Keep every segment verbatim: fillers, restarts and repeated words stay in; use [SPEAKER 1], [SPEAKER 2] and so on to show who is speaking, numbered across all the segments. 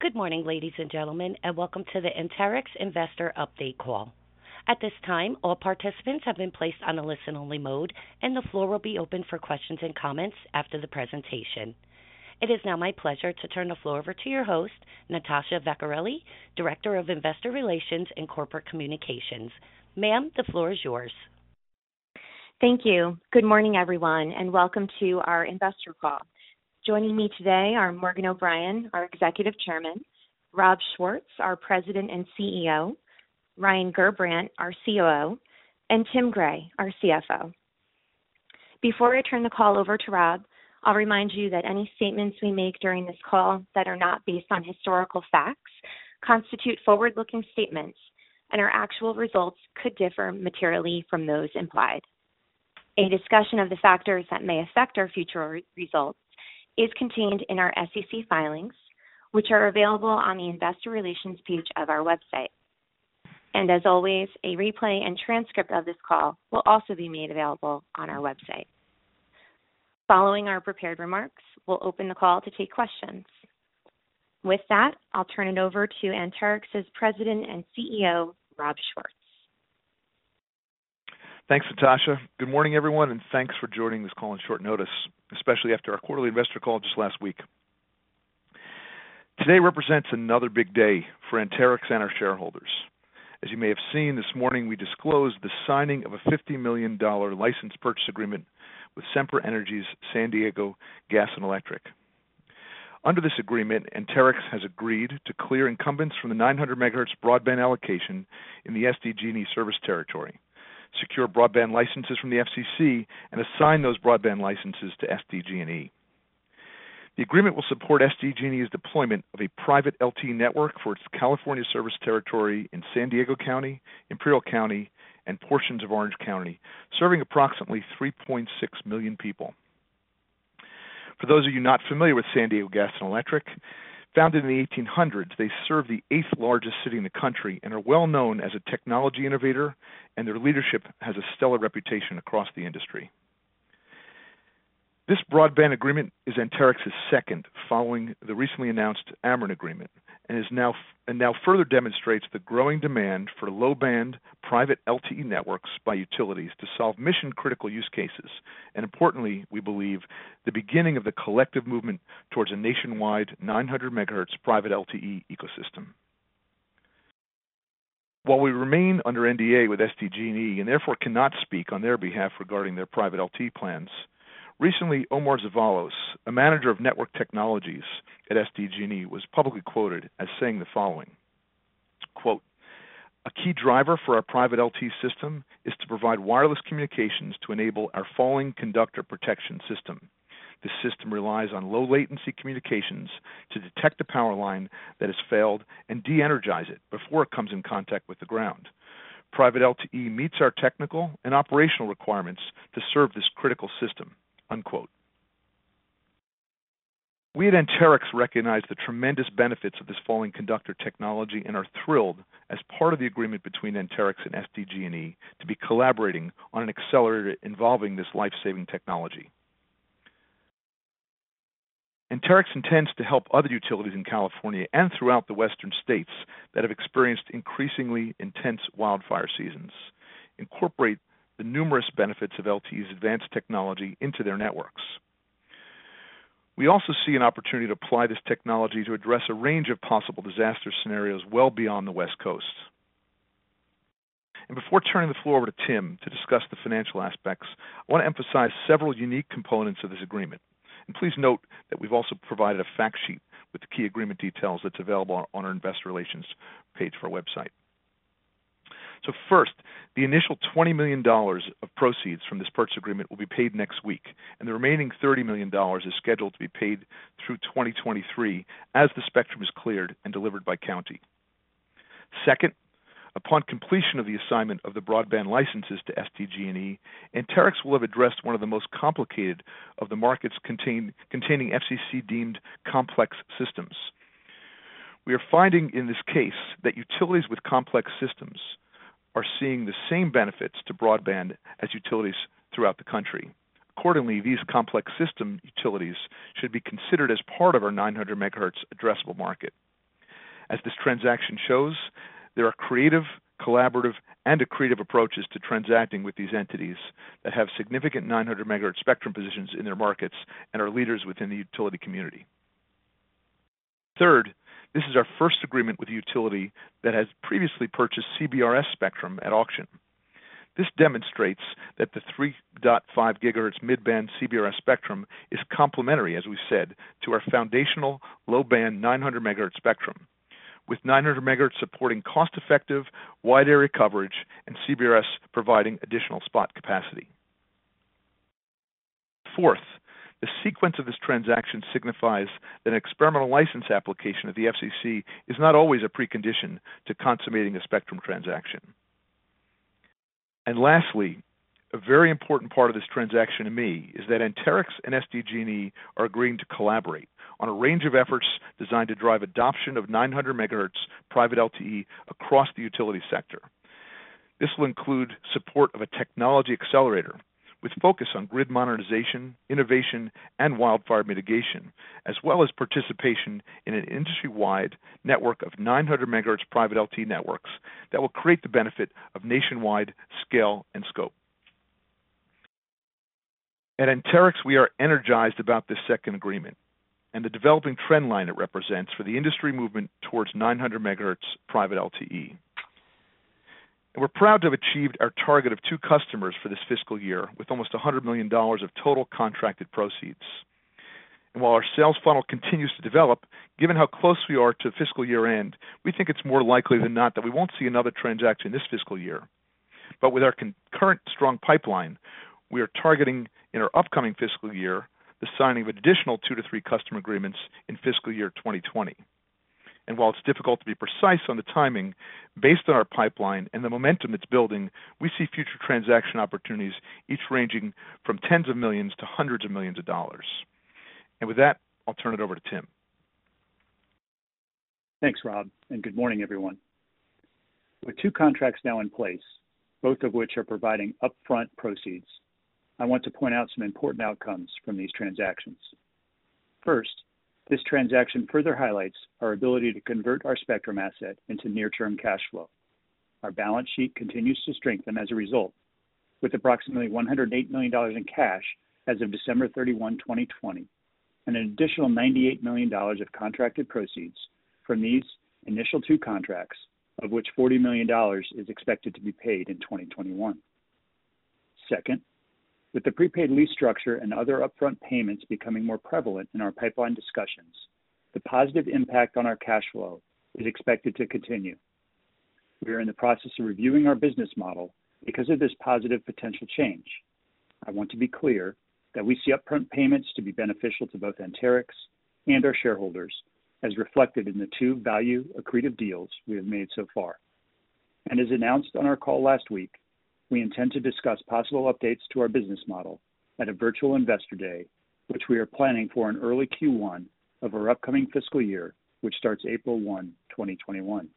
[SPEAKER 1] Good morning, ladies and gentlemen, and welcome to the Anterix Investor Update Call. At this time, all participants have been placed on a listen-only mode, and the floor will be open for questions and comments after the presentation. It is now my pleasure to turn the floor over to your host, Natasha Vecchiarelli, Director of Investor Relations and Corporate Communications. Ma'am, the floor is yours.
[SPEAKER 2] Thank you. Good morning, everyone, and welcome to our investor call. Joining me today are Morgan O'Brien, our Executive Chairman, Rob Schwartz, our President and C E O, Ryan Gerbrandt, our C O O, and Tim Gray, our C F O. Before I turn the call over to Rob, I'll remind you that any statements we make during this call that are not based on historical facts constitute forward-looking statements, and our actual results could differ materially from those implied. A discussion of the factors that may affect our future re- results is contained in our S E C filings, which are available on the Investor Relations page of our website. And as always, a replay and transcript of this call will also be made available on our website. Following our prepared remarks, we'll open the call to take questions. With that, I'll turn it over to Anterix's President and C E O, Rob Schwartz.
[SPEAKER 3] Thanks, Natasha. Good morning, everyone, and thanks for joining this call on short notice, especially after our quarterly investor call just last week. Today represents another big day for Anterix and our shareholders. As you may have seen, this morning we disclosed the signing of a fifty million dollars license purchase agreement with Sempra Energy's San Diego Gas and Electric. Under this agreement, Anterix has agreed to clear incumbents from the nine hundred megahertz broadband allocation in the S D G and E service territory, secure broadband licenses from the F C C, and assign those broadband licenses to S D G and E. The agreement will support S D G and E's deployment of a private L T E network for its California service territory in San Diego County, Imperial County, and portions of Orange County, serving approximately three point six million people. For those of you not familiar with San Diego Gas and Electric, founded in the eighteen hundreds, they serve the eighth largest city in the country and are well known as a technology innovator, and their leadership has a stellar reputation across the industry. This broadband agreement is Anterix's second, following the recently announced Ameren agreement, and is now and now further demonstrates the growing demand for low-band private L T E networks by utilities to solve mission-critical use cases, and importantly, we believe, the beginning of the collective movement towards a nationwide nine hundred megahertz private L T E ecosystem. While we remain under N D A with S D G and E and therefore cannot speak on their behalf regarding their private L T E plans, recently Omar Zavalos, a manager of network technologies at S D G and E, was publicly quoted as saying the following, quote, "A key driver for our private L T E system is to provide wireless communications to enable our falling conductor protection system. This system relies on low latency communications to detect the power line that has failed and de-energize it before it comes in contact with the ground. Private L T E meets our technical and operational requirements to serve this critical system," unquote. We at Anterix recognize the tremendous benefits of this falling conductor technology and are thrilled, as part of the agreement between Anterix and S D G and E, to be collaborating on an accelerator involving this life-saving technology. Anterix intends to help other utilities in California and throughout the western states that have experienced increasingly intense wildfire seasons incorporate the numerous benefits of L T E's advanced technology into their networks. We also see an opportunity to apply this technology to address a range of possible disaster scenarios well beyond the West Coast. And before turning the floor over to Tim to discuss the financial aspects, I want to emphasize several unique components of this agreement. And please note that we've also provided a fact sheet with the key agreement details that's available on our Investor Relations page for our website. So first, the initial twenty million dollars of proceeds from this purchase agreement will be paid next week, and the remaining thirty million dollars is scheduled to be paid through twenty twenty-three as the spectrum is cleared and delivered by county. Second, upon completion of the assignment of the broadband licenses to S D G and E, Anterix will have addressed one of the most complicated of the markets contain, containing F C C-deemed complex systems. We are finding in this case that utilities with complex systems are seeing the same benefits to broadband as utilities throughout the country. Accordingly, these complex system utilities should be considered as part of our nine hundred megahertz addressable market. As this transaction shows, there are creative, collaborative, and accretive approaches to transacting with these entities that have significant nine hundred megahertz spectrum positions in their markets and are leaders within the utility community. Third, this is our first agreement with a utility that has previously purchased C B R S spectrum at auction. This demonstrates that the three point five gigahertz mid-band C B R S spectrum is complementary, as we said, to our foundational low-band nine hundred megahertz spectrum, with nine hundred megahertz supporting cost-effective, wide-area coverage, and C B R S providing additional spot capacity. Fourth, the sequence of this transaction signifies that an experimental license application at the F C C is not always a precondition to consummating a spectrum transaction. And lastly, a very important part of this transaction to me is that Anterix and S D G and E are agreeing to collaborate on a range of efforts designed to drive adoption of nine hundred megahertz private L T E across the utility sector. This will include support of a technology accelerator with focus on grid modernization, innovation, and wildfire mitigation, as well as participation in an industry-wide network of nine hundred megahertz private L T E networks that will create the benefit of nationwide scale and scope. At Anterix, we are energized about this second agreement and the developing trend line it represents for the industry movement towards nine hundred megahertz private L T E. And we're proud to have achieved our target of two customers for this fiscal year with almost one hundred million dollars of total contracted proceeds. And while our sales funnel continues to develop, given how close we are to fiscal year end, we think it's more likely than not that we won't see another transaction this fiscal year. But with our current strong pipeline, we are targeting in our upcoming fiscal year the signing of additional two to three customer agreements in fiscal year twenty twenty. And while it's difficult to be precise on the timing, based on our pipeline and the momentum it's building, we see future transaction opportunities each ranging from tens of millions to hundreds of millions of dollars. And with that, I'll turn it over to Tim.
[SPEAKER 4] Thanks, Rob, and good morning, everyone. With two contracts now in place, both of which are providing upfront proceeds, I want to point out some important outcomes from these transactions. First, this transaction further highlights our ability to convert our spectrum asset into near-term cash flow. Our balance sheet continues to strengthen as a result, with approximately one hundred eight million dollars in cash as of December thirty-first, twenty twenty, and an additional ninety-eight million dollars of contracted proceeds from these initial two contracts, of which forty million dollars is expected to be paid in twenty twenty-one. Second, with the prepaid lease structure and other upfront payments becoming more prevalent in our pipeline discussions, the positive impact on our cash flow is expected to continue. We are in the process of reviewing our business model because of this positive potential change. I want to be clear that we see upfront payments to be beneficial to both Anterix and our shareholders, as reflected in the two value accretive deals we have made so far. And as announced on our call last week, we intend to discuss possible updates to our business model at a virtual investor day, which we are planning for in early Q one of our upcoming fiscal year, which starts April first, twenty twenty-one.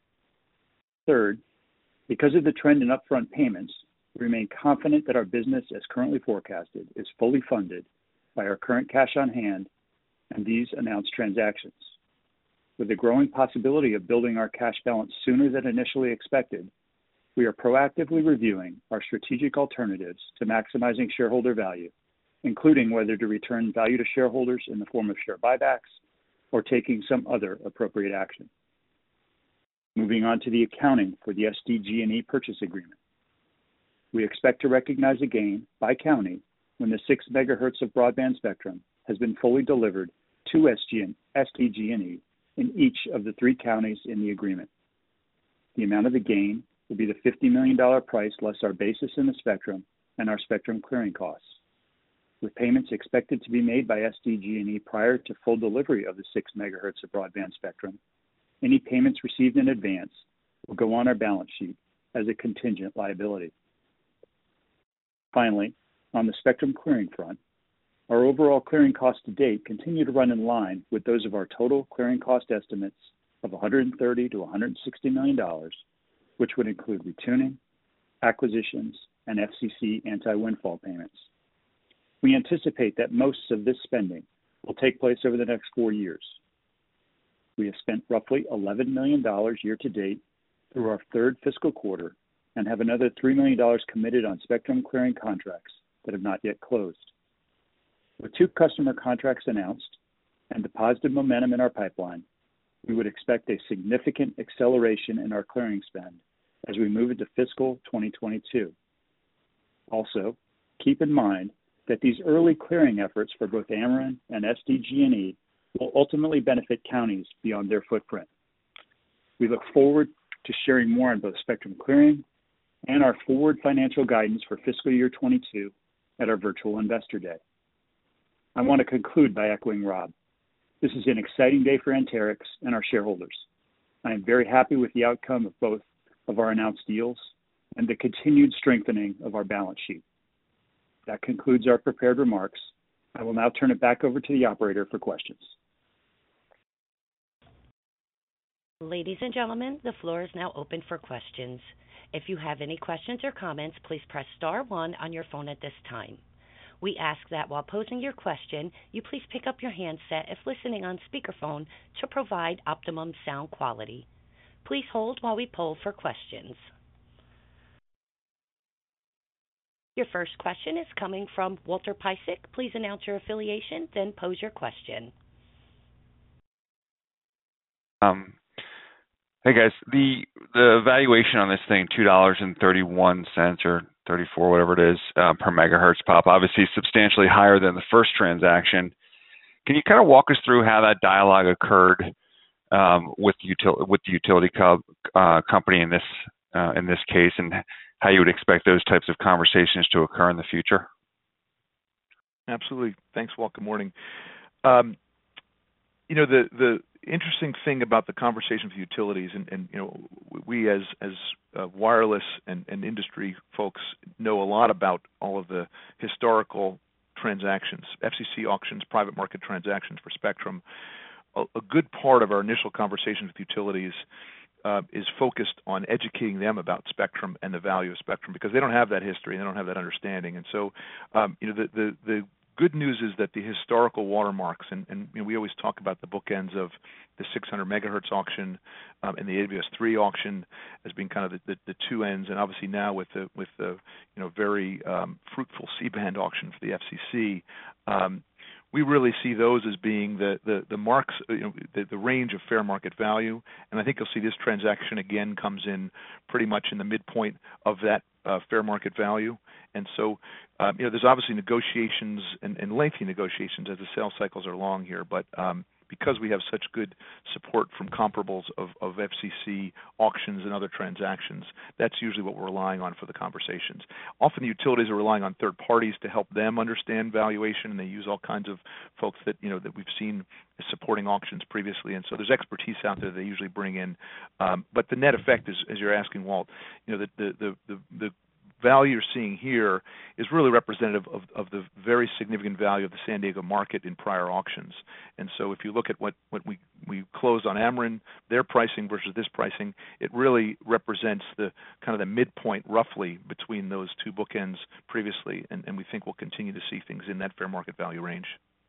[SPEAKER 4] Third, because of the trend in upfront payments, we remain confident that our business as currently forecasted is fully funded by our current cash on hand and these announced transactions. With the growing possibility of building our cash balance sooner than initially expected, we are proactively reviewing our strategic alternatives to maximizing shareholder value, including whether to return value to shareholders in the form of share buybacks or taking some other appropriate action. Moving on to the accounting for the S D G and E purchase agreement. We expect to recognize a gain by county when the six megahertz of broadband spectrum has been fully delivered to S D G and E in each of the three counties in the agreement. The amount of the gain will be the fifty million dollars price less our basis in the spectrum and our spectrum clearing costs. With payments expected to be made by S D G and E prior to full delivery of the six megahertz of broadband spectrum, any payments received in advance will go on our balance sheet as a contingent liability. Finally, on the spectrum clearing front, our overall clearing costs to date continue to run in line with those of our total clearing cost estimates of one hundred thirty to one hundred sixty million dollars, which would include retuning, acquisitions, and F C C anti-windfall payments. We anticipate that most of this spending will take place over the next four years. we have spent roughly eleven million dollars year to date through our third fiscal quarter and have another three million dollars committed on spectrum clearing contracts that have not yet closed. With two customer contracts announced and the positive momentum in our pipeline, we would expect a significant acceleration in our clearing spend as we move into fiscal twenty twenty-two. Also, keep in mind that these early clearing efforts for both Ameren and S D G and E will ultimately benefit counties beyond their footprint. We look forward to sharing more on both spectrum clearing and our forward financial guidance for fiscal year twenty-two at our virtual Investor Day. I want to conclude by echoing Rob. This is an exciting day for Anterix and our shareholders. I am very happy with the outcome of both of our announced deals and the continued strengthening of our balance sheet. That concludes our prepared remarks. I will now turn it back over to the operator for questions.
[SPEAKER 1] Ladies and gentlemen, the floor is now open for questions. If you have any questions or comments, please press star one on your phone at this time. We ask that while posing your question, you please pick up your handset if listening on speakerphone to provide optimum sound quality. Please hold while we poll for questions. Your first question is coming from Walter Piecyk. Please announce your affiliation, then pose your question.
[SPEAKER 5] Um, hey guys, the the valuation on this thing, two dollars and thirty-one cents or thirty-four, whatever it is, uh, per megahertz pop, obviously substantially higher than the first transaction. Can you kind of walk us through how that dialogue occurred um, with util- with the utility co- uh, company in this uh, in this case, and how you would expect those types of conversations to occur in the future?
[SPEAKER 3] Absolutely. Thanks, Walt. Good morning. Um, you know, the the interesting thing about the conversation with utilities, and, and you know, we as as uh, wireless and, and industry folks know a lot about all of the historical transactions, F C C auctions, private market transactions for spectrum. A, a good part of our initial conversations with utilities uh, is focused on educating them about spectrum and the value of spectrum, because they don't have that history and they don't have that understanding. And so, um, you know, the the, the good news is that the historical watermarks, and, and you know, we always talk about the bookends of the six hundred megahertz auction um, and the A W S three auction as being kind of the, the, the two ends, and obviously now with the with the you know very um, fruitful C-band auction for the F C C, um, we really see those as being the the, the marks, you know, the, the range of fair market value, and I think you'll see this transaction again comes in pretty much in the midpoint of that uh, fair market value. And so, um, you know, there's obviously negotiations and, and lengthy negotiations as the sales cycles are long here, but um, because we have such good support from comparables of, of F C C auctions and other transactions, that's usually what we're relying on for the conversations. Often the utilities are relying on third parties to help them understand valuation, and they use all kinds of folks that, you know, that we've seen supporting auctions previously, and so there's expertise out there they usually bring in. Um, but the net effect is, as you're asking, Walt, you know, the the the, the, the value you're seeing here is really representative of, of the very significant value of the San Diego market in prior auctions. And so if you look at what, what we, we closed on Ameren, their pricing versus this pricing, it really represents the kind of the midpoint roughly between those two bookends previously, and, and we think we'll continue to see things in that fair market value range.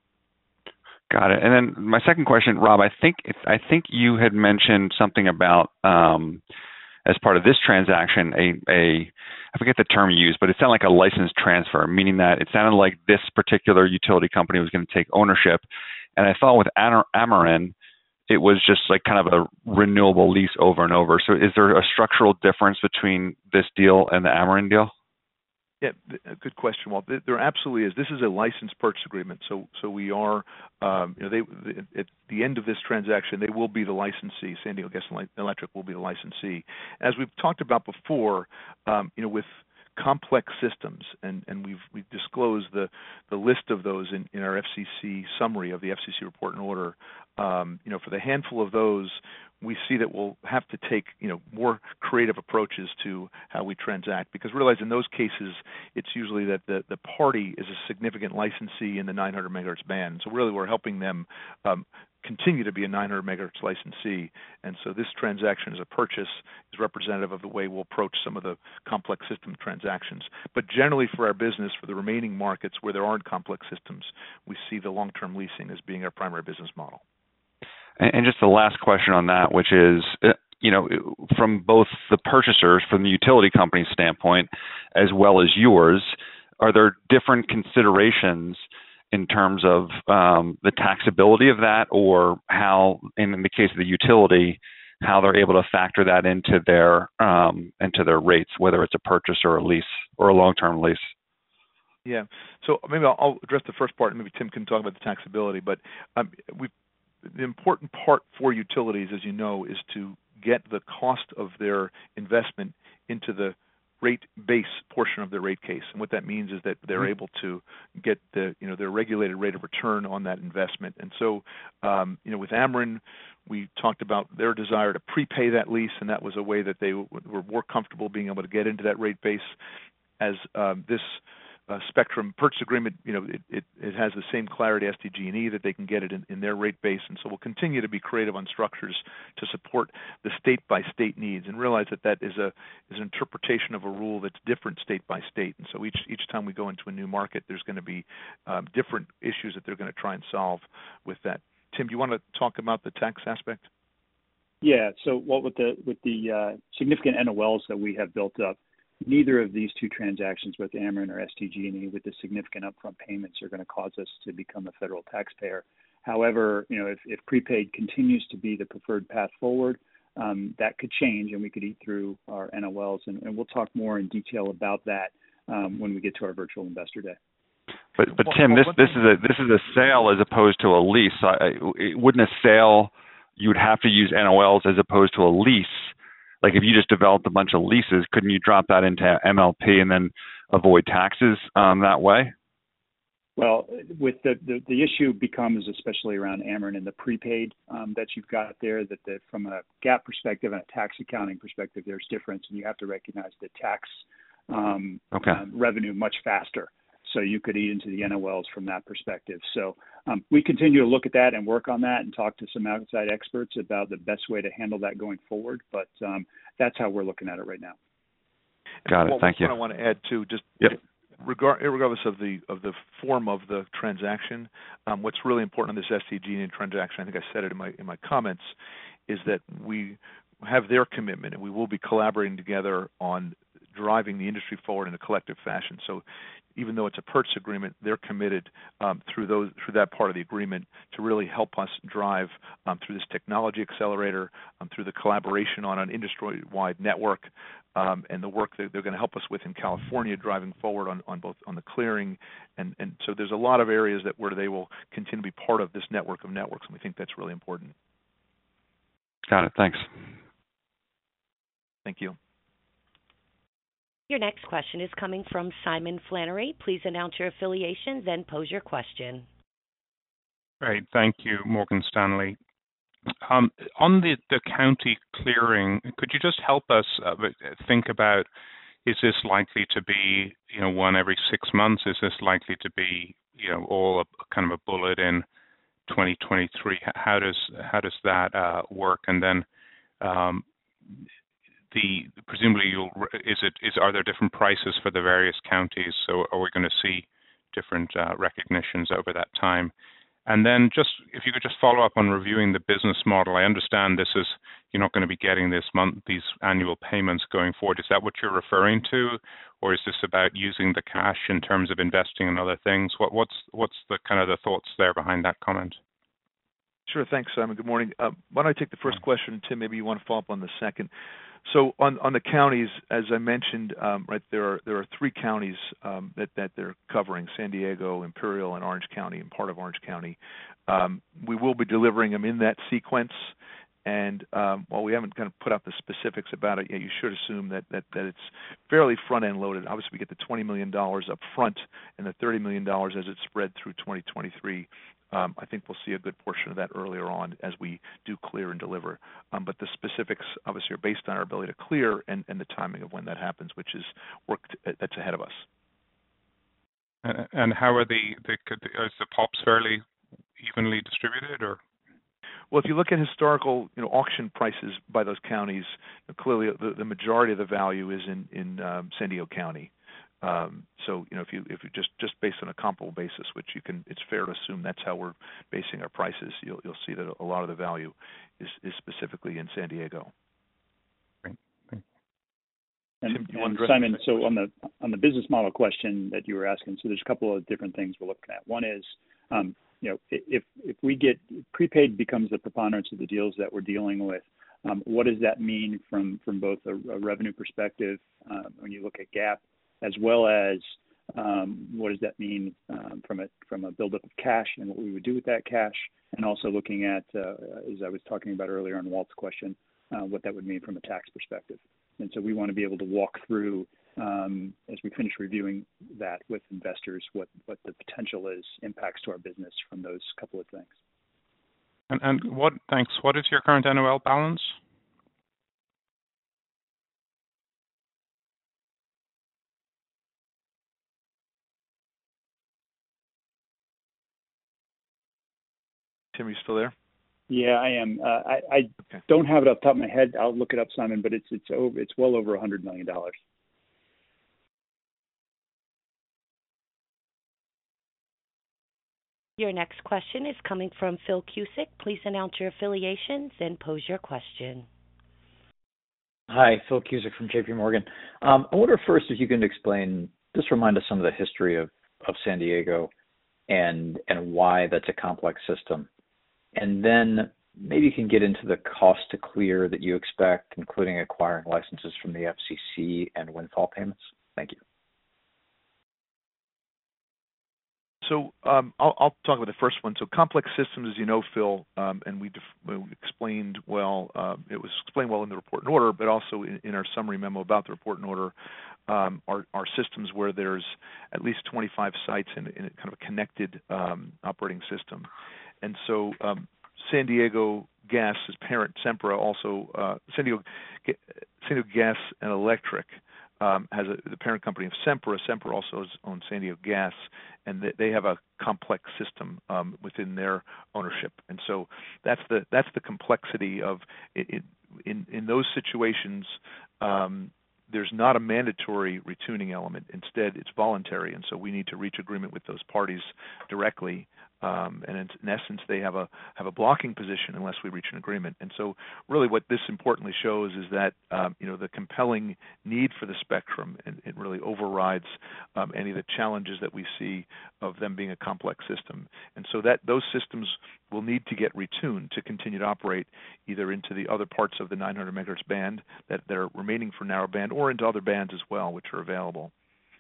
[SPEAKER 5] Got it. And then my second question, Rob, I think if, I think you had mentioned something about um, as part of this transaction, a, a I forget the term you used, but it sounded like a license transfer, meaning that it sounded like this particular utility company was going to take ownership. And I thought with Ameren, it was just like kind of a renewable lease over and over. So is there a structural difference between this deal and the Ameren deal?
[SPEAKER 3] Yeah, good question, Walt. There absolutely is. This is a license purchase agreement, so so we are, um, you know, they at the end of this transaction, they will be the licensee. San Diego Gas and Electric will be the licensee. As we've talked about before, um, you know, with complex systems, and, and we've we disclosed the the list of those in, in our F C C summary of the F C C report and order. Um, you know, for the handful of those, we see that we'll have to take, you know, more creative approaches to how we transact, because realize in those cases it's usually that the, the party is a significant licensee in the nine hundred megahertz band. So really we're helping them um, continue to be a nine hundred megahertz licensee. And so this transaction as a purchase is representative of the way we'll approach some of the complex system transactions. But generally for our business, for the remaining markets where there aren't complex systems, we see the long-term leasing as being our primary business model.
[SPEAKER 5] And, and just the last question on that, which is, uh, you know, from both the purchasers, from the utility company standpoint, as well as yours, are there different considerations in terms of um, the taxability of that, or how, in the case of the utility, how they're able to factor that into their um, into their rates, whether it's a purchase or a lease or a long-term lease?
[SPEAKER 3] Yeah. So maybe I'll, I'll address the first part, and maybe Tim can talk about the taxability. But um, we, the important part for utilities, as you know, is to get the cost of their investment into the rate base portion of their rate case. And what that means is that they're mm-hmm. able to get the, you know, their regulated rate of return on that investment. And so, um, you know, with Ameren, we talked about their desire to prepay that lease, and that was a way that they w- were more comfortable being able to get into that rate base. As um, this uh, Spectrum purchase agreement, you know, it, it, it has the same clarity S D G and E that they can get it in, in their rate base, and so we'll continue to be creative on structures to support the state-by-state needs, and realize that that is a is an interpretation of a rule that's different state by state, and so each each time we go into a new market, there's going to be um, different issues that they're going to try and solve with that. Tim, do you want to talk about the tax aspect?
[SPEAKER 4] Yeah. So, what with the with the uh, significant N O Ls that we have built up, neither of these two transactions with Ameren or S D G and E with the significant upfront payments are going to cause us to become a federal taxpayer. However, you know, if, if prepaid continues to be the preferred path forward, um, that could change, and we could eat through our N O Ls, and, and we'll talk more in detail about that um, when we get to our virtual investor day.
[SPEAKER 5] But but Tim, this this is a this is a sale as opposed to a lease. I, wouldn't a sale, you would have to use N O Ls as opposed to a lease? Like if you just developed a bunch of leases, couldn't you drop that into M L P and then avoid taxes um, that way?
[SPEAKER 4] Well, with the, the, the issue becomes, especially around Ameren and the prepaid um, that you've got there, that the, from a GAAP perspective and a tax accounting perspective, there's difference, and you have to recognize the tax um, okay. um, revenue much faster. So you could eat into the N O Ls from that perspective. So um, we continue to look at that and work on that and talk to some outside experts about the best way to handle that going forward. But um, that's how we're looking at it right now.
[SPEAKER 5] Got it.
[SPEAKER 3] Well,
[SPEAKER 5] Thank you.
[SPEAKER 3] What I want to add too, just
[SPEAKER 5] yep.
[SPEAKER 3] regard, regardless of the of the form of the transaction, um, what's really important on this S D G transaction, I think I said it in my in my comments, is that we have their commitment, and we will be collaborating together on driving the industry forward in a collective fashion. So even though it's a purchase agreement, they're committed um, through those through that part of the agreement to really help us drive um, through this technology accelerator, um, through the collaboration on an industry-wide network, um, and the work that they're going to help us with in California, driving forward on, on both on the clearing, and, and so there's a lot of areas that where they will continue to be part of this network of networks, and we think that's really important.
[SPEAKER 5] Got it. Thanks.
[SPEAKER 3] Thank you.
[SPEAKER 1] Your next question is coming from Simon Flannery. Please announce your affiliation, then pose your question.
[SPEAKER 6] Great. Thank you, Morgan Stanley. Um, on the, the county clearing, could you just help us uh, think about, is this likely to be, you know, one every six months? Is this likely to be, you know, all a, kind of a bullet in twenty twenty-three? How does how does that uh, work? And then um, The presumably you'll is it is are there different prices for the various counties? So are we going to see different uh, recognitions over that time? And then just if you could just follow up on reviewing the business model. I understand this is you're not going to be getting this month these annual payments going forward. Is that what you're referring to, or is this about using the cash in terms of investing in other things? What what's what's the kind of the thoughts there behind that comment?
[SPEAKER 3] Sure. Thanks, Simon. Good morning. Uh, why don't I take the first question, Tim? Maybe you want to follow up on the second. So on, on the counties, as I mentioned, um, right there are there are three counties um, that that they're covering: San Diego, Imperial, and Orange County, and part of Orange County. Um, we will be delivering them in that sequence. And um, while we haven't kind of put out the specifics about it yet, you should assume that that, that it's fairly front-end loaded. Obviously, we get the twenty million dollars up front and the thirty million dollars as it's spread through twenty twenty-three. Um, I think we'll see a good portion of that earlier on as we do clear and deliver. Um, but the specifics, obviously, are based on our ability to clear and, and the timing of when that happens, which is work t- that's ahead of us.
[SPEAKER 6] Uh, and how are the, the, is the P O Ps fairly evenly distributed, or?
[SPEAKER 3] Well, if you look at historical, you know, auction prices by those counties, clearly the, the majority of the value is in in um, San Diego County. Um, so, you know, if you if you just just based on a comparable basis, which you can, it's fair to assume that's how we're basing our prices. You'll you'll see that a lot of the value is is specifically in San Diego.
[SPEAKER 6] Great. Thank
[SPEAKER 4] you. And,
[SPEAKER 3] Tim, you
[SPEAKER 4] and
[SPEAKER 3] want to
[SPEAKER 4] Simon, so on the on the business model question that you were asking, so there's a couple of different things we're looking at. One is, um, you know, if if we get prepaid becomes the preponderance of the deals that we're dealing with. Um, what does that mean from from both a, a revenue perspective um, when you look at GAAP, as well as um, what does that mean um, from a from a buildup of cash and what we would do with that cash, and also looking at, uh, as I was talking about earlier on Walt's question, uh, what that would mean from a tax perspective. And so we want to be able to walk through um, as we finish reviewing that with investors what what the potential is impacts to our business from those couple of things.
[SPEAKER 6] And, and what? Thanks. What is your current N O L balance?
[SPEAKER 3] Tim, are you still there?
[SPEAKER 4] Yeah, I am. Uh, I, I
[SPEAKER 3] okay.
[SPEAKER 4] don't have it off the top of my head. I'll look it up, Simon. But it's it's over. It's well over a hundred million dollars.
[SPEAKER 1] Your next question is coming from Phil Cusick. Please announce your affiliations and pose your question.
[SPEAKER 7] Hi, Phil Cusick from J P Morgan. Um, I wonder first if you can explain, just remind us some of the history of, of San Diego and and why that's a complex system. And then maybe you can get into the cost to clear that you expect, including acquiring licenses from the F C C and windfall payments. Thank you.
[SPEAKER 3] So um, I'll, I'll talk about the first one. So complex systems, as you know, Phil, um, and we, def- we explained well, uh, it was explained well in the report and order, but also in, in our summary memo about the report and order, um, are, are systems where there's at least twenty-five sites in, in a kind of a connected um, operating system. And so um, San Diego Gas's parent, Sempra, also, uh, San Diego, San Diego Gas and Electric, Um, has a, the parent company of Sempra. Sempra also owns San Diego Gas, and they, they have a complex system um, within their ownership. And so that's the that's the complexity of it, it, in in those situations. Um, there's not a mandatory retuning element. Instead, it's voluntary, and so we need to reach agreement with those parties directly. Um, and in, in essence, they have a have a blocking position unless we reach an agreement. And so, really, what this importantly shows is that um, you know the compelling need for the spectrum, and it really overrides um, any of the challenges that we see of them being a complex system. And so that those systems will need to get retuned to continue to operate either into the other parts of the nine hundred megahertz band that, that are remaining for narrowband, or into other bands as well, which are available.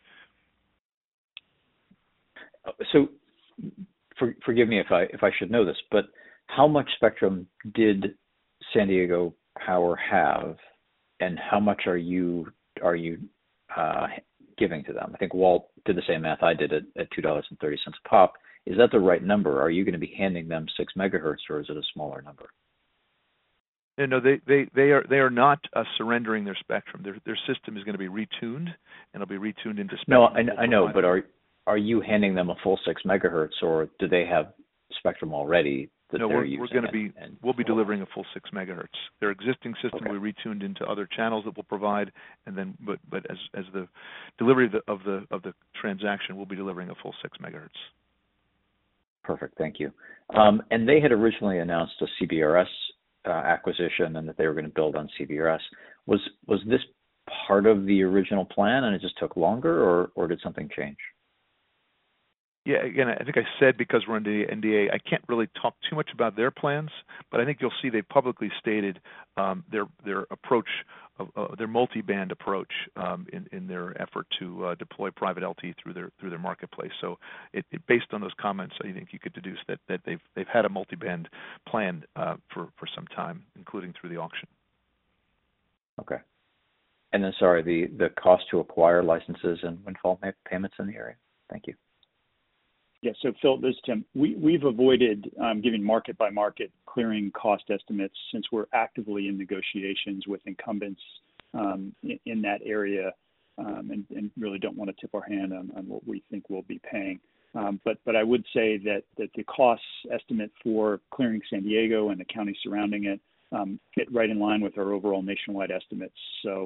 [SPEAKER 7] So. For, forgive me if I if I should know this, but how much spectrum did San Diego Power have, and how much are you are you uh, giving to them? I think Walt did the same math I did at, at two dollars and thirty cents a pop. Is that the right number? Are you going to be handing them six megahertz, or is it a smaller number?
[SPEAKER 3] No, they they they are they are not uh, surrendering their spectrum. Their their system is going to be retuned, and it'll be retuned into spectrum.
[SPEAKER 7] No, I, I know, but are Are you handing them a full six megahertz, or do they have spectrum already that
[SPEAKER 3] no,
[SPEAKER 7] they're
[SPEAKER 3] we're,
[SPEAKER 7] using?
[SPEAKER 3] we're going to be
[SPEAKER 7] and, and
[SPEAKER 3] we'll be delivering a full six megahertz. Their existing system
[SPEAKER 7] okay.
[SPEAKER 3] will be retuned into other channels that we'll provide, and then but but as as the delivery of the of the, of the transaction, we'll be delivering a full six megahertz.
[SPEAKER 7] Perfect, thank you. Um, and they had originally announced a C B R S uh, acquisition, and that they were going to build on C B R S. Was was this part of the original plan, and it just took longer, or or did something change?
[SPEAKER 3] Yeah, again, I think I said because we're under the N D A, I can't really talk too much about their plans, but I think you'll see they publicly stated um, their their approach, of, uh, their multi-band approach um, in in their effort to uh, deploy private L T E through their through their marketplace. So, it, it, based on those comments, I think you could deduce that, that they've they've had a multi-band plan uh, for for some time, including through the auction.
[SPEAKER 7] Okay. And then, sorry, the the cost to acquire licenses and windfall payments in the area. Thank you.
[SPEAKER 4] Yeah, so Phil, this is Tim. We, we've avoided um, giving market-by-market clearing cost estimates since we're actively in negotiations with incumbents um, in, in that area um, and, and really don't want to tip our hand on, on what we think we'll be paying. Um, but, but I would say that, that the cost estimate for clearing San Diego and the county surrounding it um, fit right in line with our overall nationwide estimates. So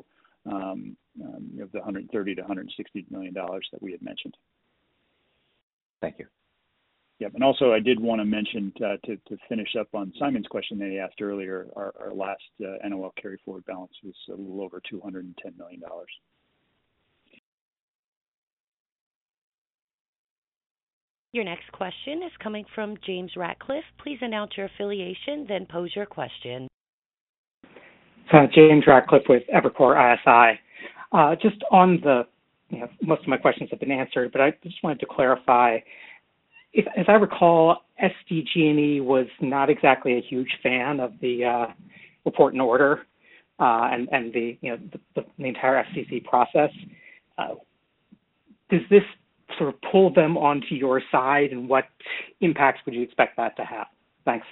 [SPEAKER 4] um, um, of the one hundred thirty to one hundred sixty million dollars that we had mentioned.
[SPEAKER 7] Thank you.
[SPEAKER 4] Yep, and also I did want to mention uh, to, to finish up on Simon's question that he asked earlier, our, our last uh, N O L carry forward balance was a little over two hundred ten million dollars.
[SPEAKER 1] Your next question is coming from James Ratcliffe. Please announce your affiliation, then pose your question.
[SPEAKER 8] Uh, James Ratcliffe with Evercore I S I. Uh, just on the, you know, most of my questions have been answered, but I just wanted to clarify. If, as I recall, S D G and E was not exactly a huge fan of the uh, report and order uh, and, and the, you know, the, the entire F C C process. Uh, does this sort of pull them onto your side, and what impacts would you expect that to have? Thanks.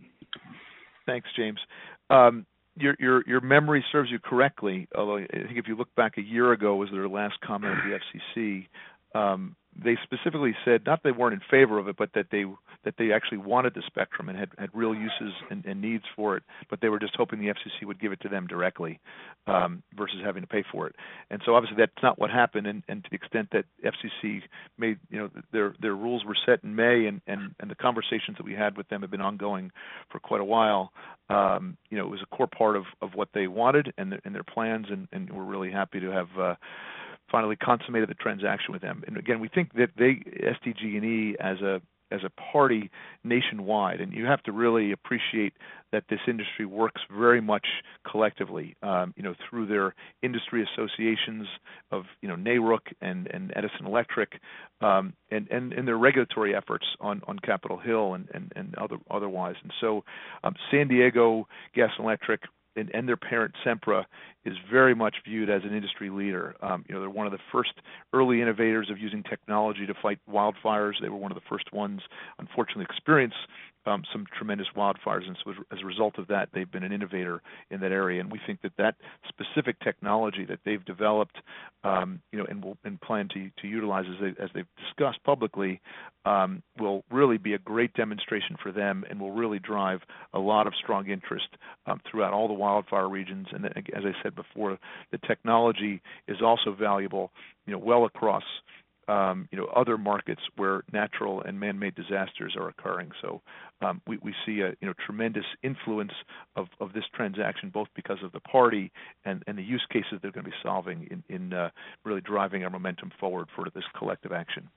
[SPEAKER 3] Thanks, James. Um, your, your, your memory serves you correctly, although I think if you look back a year ago was their last comment of the F C C. Um, they specifically said not they weren't in favor of it, but that they that they actually wanted the spectrum and had, had real uses and, and needs for it, but they were just hoping the F C C would give it to them directly um, versus having to pay for it. And so obviously that's not what happened. And, and to the extent that F C C made, you know, their their rules were set in May, and, and, and the conversations that we had with them have been ongoing for quite a while. Um, you know, it was a core part of, of what they wanted and, the, and their plans, and, and we're really happy to have uh, finally consummated the transaction with them. And again, we think that they, S D G and E, as a as a party nationwide, and you have to really appreciate that this industry works very much collectively, um, you know, through their industry associations of, you know, N A R U C and, and Edison Electric, um, and, and, and their regulatory efforts on, on Capitol Hill and, and, and other, otherwise. And so um, San Diego Gas and Electric And, and their parent Sempra is very much viewed as an industry leader. Um, you know, they're one of the first early innovators of using technology to fight wildfires. They were one of the first ones, unfortunately, to experience um, some tremendous wildfires, and so as a result of that, they've been an innovator in that area. And we think that that specific technology that they've developed, um, you know, and will and plan to to utilize as they as they've discussed publicly, um, will really be a great demonstration for them, and will really drive a lot of strong interest um, throughout all the wildfire regions. And as I said before, the technology is also valuable, you know, well across um, you know, other markets where natural and man-made disasters are occurring. So um, we, we see a you know tremendous influence of, of this transaction, both because of the party and, and the use cases they're going to be solving in, in uh, really driving our momentum forward for this collective action.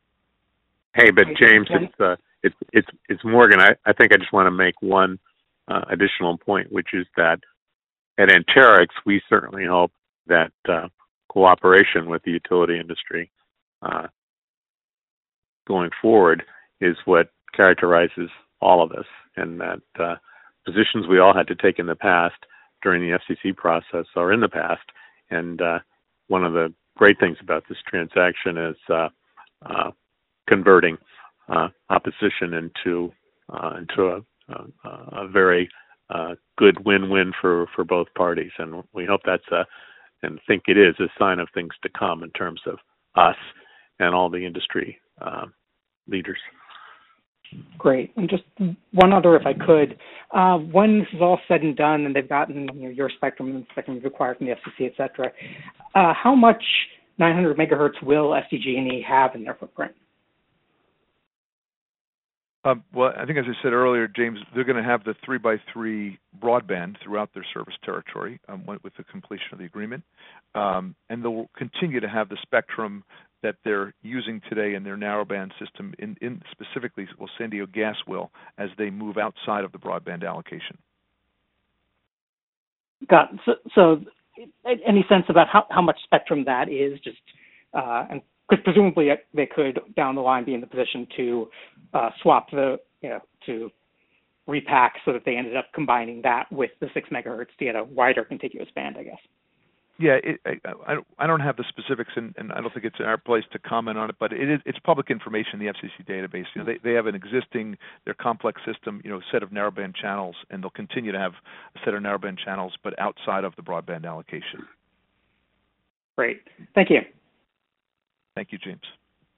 [SPEAKER 9] Hey, but James, it's uh, it's it's it's Morgan. I, I think I just want to make one uh, additional point, which is that at Anterix, we certainly hope that uh, cooperation with the utility industry uh, going forward is what characterizes all of us, and that uh, positions we all had to take in the past during the F C C process are in the past. And uh, one of the great things about this transaction is uh, uh, converting uh, opposition into uh, into a, a, a very uh, good win-win for, for both parties, and we hope that's a and think it is a sign of things to come in terms of us and all the industry uh, leaders.
[SPEAKER 8] Great. And just one other, if I could, uh, when this is all said and done and they've gotten you know, your spectrum and spectrum required from the F C C, et cetera, uh, how much nine hundred megahertz will S D G and E have in their footprint?
[SPEAKER 3] Um, well, I think as I said earlier, James, they're going to have the three by three broadband throughout their service territory um, with the completion of the agreement. Um, and they'll continue to have the spectrum that they're using today in their narrowband system, in, in specifically, well, San Diego Gas will, as they move outside of the broadband allocation.
[SPEAKER 8] Got it. So, so any sense about how, how much spectrum that is? Just uh, and because presumably they could down the line be in the position to uh, swap the, you know, to repack so that they ended up combining that with the six megahertz to get a wider contiguous band, I guess.
[SPEAKER 3] Yeah, it, I, I don't have the specifics, and, and I don't think it's in our place to comment on it, but it is, it's public information in the F C C database. You know, they, they have an existing, their complex system, you know, set of narrowband channels, and they'll continue to have a set of narrowband channels, but outside of the broadband allocation.
[SPEAKER 8] Great. Thank you.
[SPEAKER 3] Thank you, James.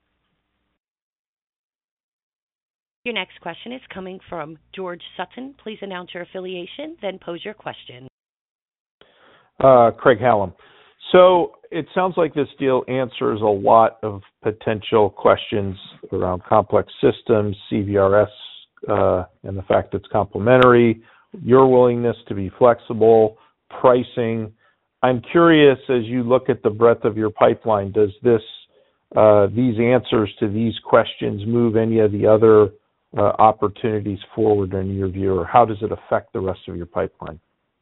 [SPEAKER 1] Your next question is coming from George Sutton. Please announce your affiliation, then pose your question.
[SPEAKER 10] Uh, Craig Hallam. So it sounds like this deal answers a lot of potential questions around complex systems, C B R S, uh, and the fact it's complementary, your willingness to be flexible, pricing. I'm curious, as you look at the breadth of your pipeline, does this uh, these answers to these questions move any of the other uh, opportunities forward in your view, or how does it affect the rest of your pipeline?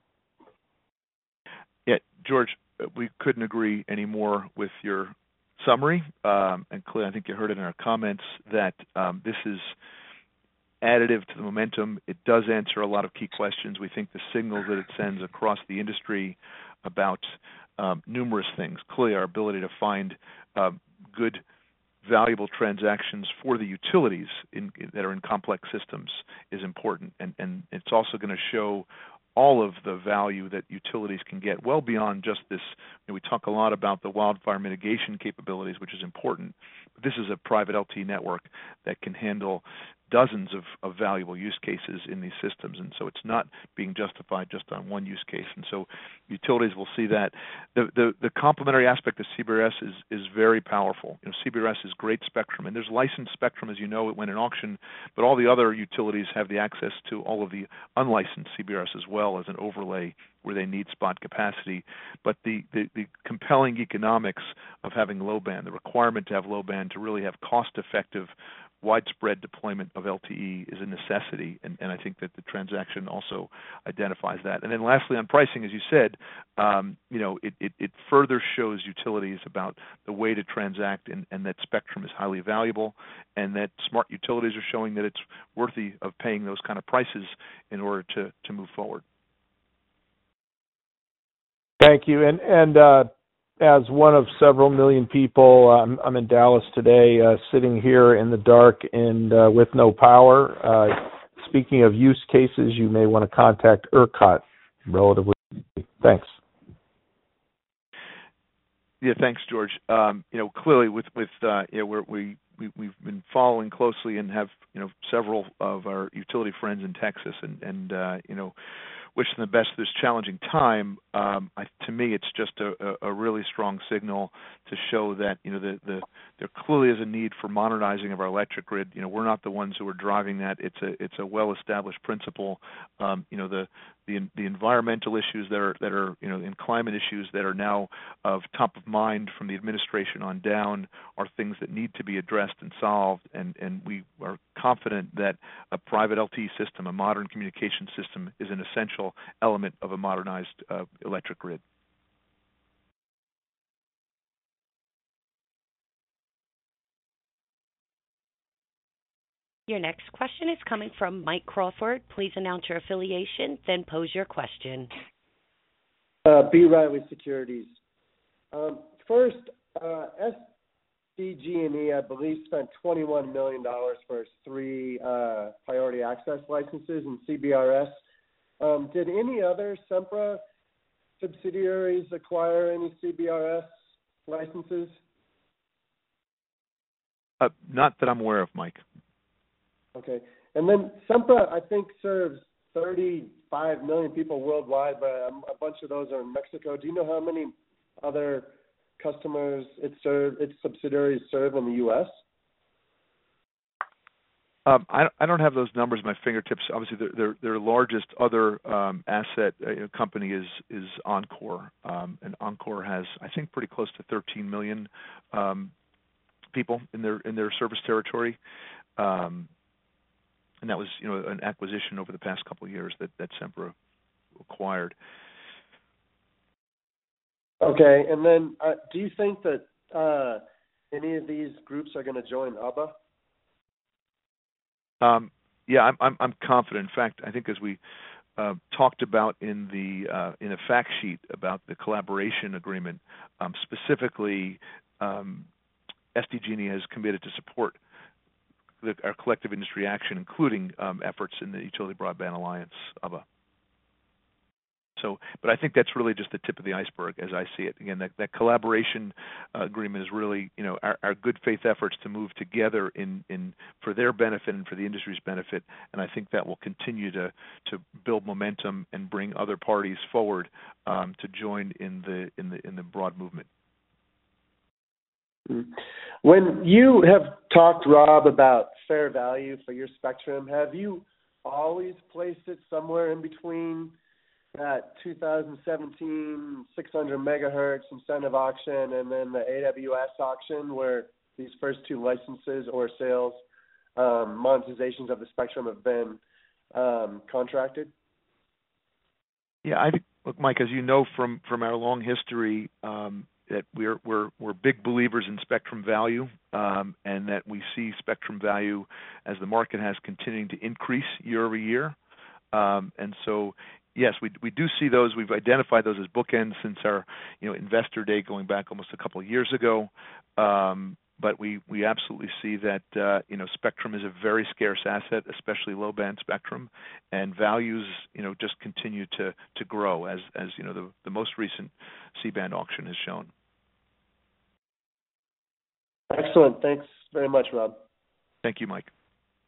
[SPEAKER 3] Yeah, George, we couldn't agree any more with your summary. Um, and clearly, I think you heard it in our comments that um, this is additive to the momentum. It does answer a lot of key questions. We think the signals that it sends across the industry about um, numerous things, clearly our ability to find uh, good, valuable transactions for the utilities in, that are in complex systems is important. And, and it's also going to show all of the value that utilities can get well beyond just this. You know, we talk a lot about the wildfire mitigation capabilities, which is important. But this is a private L T E network that can handle dozens of, of valuable use cases in these systems, and so it's not being justified just on one use case. And so utilities will see that. The the, the complementary aspect of C B R S is is very powerful. You know, C B R S is great spectrum, and there's licensed spectrum, as you know, it went in auction, but all the other utilities have the access to all of the unlicensed C B R S as well as an overlay where they need spot capacity. But the, the, the compelling economics of having low band, the requirement to have low band to really have cost-effective widespread deployment of L T E is a necessity, and, and I think that the transaction also identifies that. And then lastly, on pricing, as you said, um, you know, it, it, it further shows utilities about the way to transact, and, and that spectrum is highly valuable, and that smart utilities are showing that it's worthy of paying those kind of prices in order to, to move forward.
[SPEAKER 10] Thank you. And and uh, as one of several million people, um, I'm in Dallas today, uh, sitting here in the dark and uh, with no power. Uh, speaking of use cases, you may want to contact ERCOT relatively. Thanks.
[SPEAKER 3] Yeah, thanks, George. Um, you know, clearly, with with uh, you know, we're, we we we've been following closely and have you know several of our utility friends in Texas, and and uh, you know. wish them the best through this challenging time. Um, I, to me, it's just a, a, a really strong signal to show that you know the, the there clearly is a need for modernizing of our electric grid. You know, we're not the ones who are driving that. It's a it's a well-established principle. Um, you know, the the the environmental issues that are that are you know and climate issues that are now of top of mind from the administration on down are things that need to be addressed and solved. And and we are confident that a private L T E system, a modern communication system, is an essential element of a modernized uh, electric grid.
[SPEAKER 1] Your next question is coming from Mike Crawford. Please announce your affiliation, then pose your question.
[SPEAKER 11] Uh, B. Riley Securities. Um, first, uh, S D G and E, I believe, spent twenty-one million dollars for its three uh, priority access licenses in C B R S. Um, did any other Sempra subsidiaries acquire any C B R S licenses?
[SPEAKER 3] Uh, not that I'm aware of, Mike.
[SPEAKER 11] Okay. And then Sempra, I think, serves thirty-five million people worldwide, but a, a bunch of those are in Mexico. Do you know how many other customers it serve, its subsidiaries serve in the U S?
[SPEAKER 3] Um, I, I don't have those numbers at my fingertips. Obviously, their their, their largest other um, asset uh, company is is Encore, um, and Encore has, I think, pretty close to thirteen million um, people in their in their service territory, um, and that was you know an acquisition over the past couple of years that that Sempra acquired.
[SPEAKER 11] Okay, and then uh, do you think that uh, any of these groups are going to join U B A?
[SPEAKER 3] Um, yeah, I'm, I'm, I'm confident. In fact, I think as we uh, talked about in the uh, in a fact sheet about the collaboration agreement, um, specifically, um, S D G and E has committed to support the, our collective industry action, including um, efforts in the Utility Broadband Alliance, U B A. So, but I think that's really just the tip of the iceberg as I see it. Again, that, that collaboration uh, agreement is really, you know, our, our good faith efforts to move together in, in for their benefit and for the industry's benefit. And I think that will continue to to build momentum and bring other parties forward um, to join in the in the in the broad movement.
[SPEAKER 11] When you have talked, Rob, about fair value for your spectrum, have you always placed it somewhere in between that two thousand seventeen six hundred megahertz incentive auction and then the A W S auction, where these first two licenses or sales, um, monetizations of the spectrum have been um, contracted?
[SPEAKER 3] Yeah, I think, look, Mike, as you know from, from our long history, um, that we're we're we're big believers in spectrum value, um, and that we see spectrum value as the market has continuing to increase year over year, um, and so. Yes, we we do see those. We've identified those as bookends since our you know investor day going back almost a couple of years ago. Um, but we, we absolutely see that uh, you know spectrum is a very scarce asset, especially low band spectrum, and values you know just continue to, to grow as as you know the, the most recent C-band auction has shown.
[SPEAKER 11] Excellent. Thanks very much, Rob.
[SPEAKER 3] Thank you, Mike.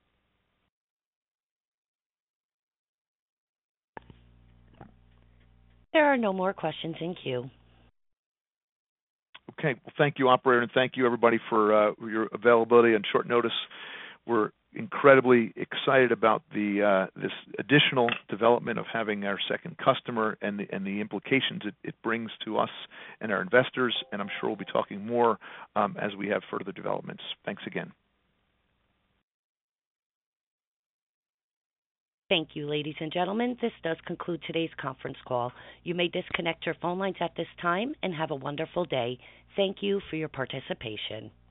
[SPEAKER 1] There are no more questions in queue.
[SPEAKER 3] Okay. Well, thank you, operator, and thank you, everybody, for uh, your availability on short notice. We're incredibly excited about the uh, this additional development of having our second customer and the, and the implications it, it brings to us and our investors, and I'm sure we'll be talking more um, as we have further developments. Thanks again.
[SPEAKER 1] Thank you, ladies and gentlemen. This does conclude today's conference call. You may disconnect your phone lines at this time and have a wonderful day. Thank you for your participation.